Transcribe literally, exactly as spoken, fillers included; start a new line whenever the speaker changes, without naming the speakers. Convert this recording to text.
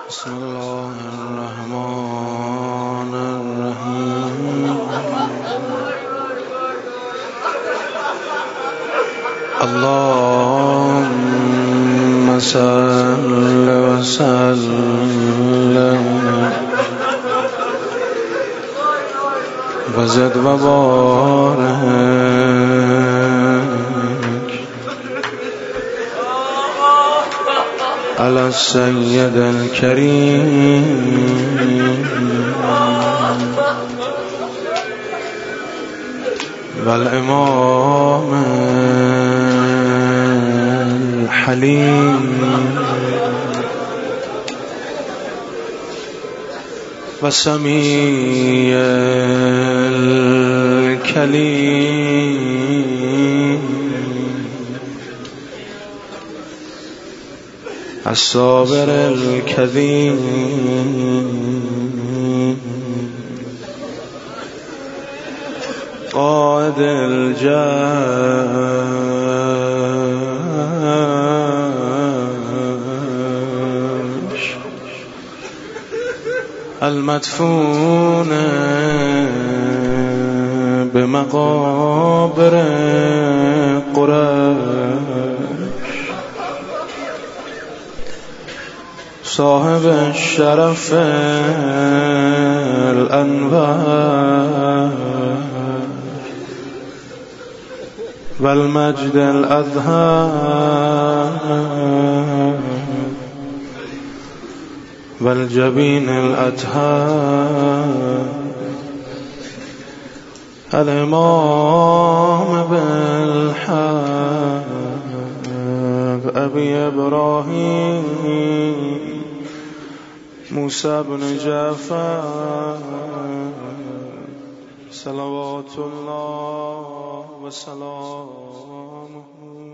بسم الله الرحمن الرحیم. اللهم صل وسلم وزد وبارك على السيد الكريم والإمام الحليم وسميع الكليم الصابر الكريم قائد الجيش المدفون بمقابر قريش صاحب الشرف الأنوار والمجد الأظهر والجبين الأطهار الإمام بالحق أبي إبراهيم موسى بن جعفر صلوات الله وسلامه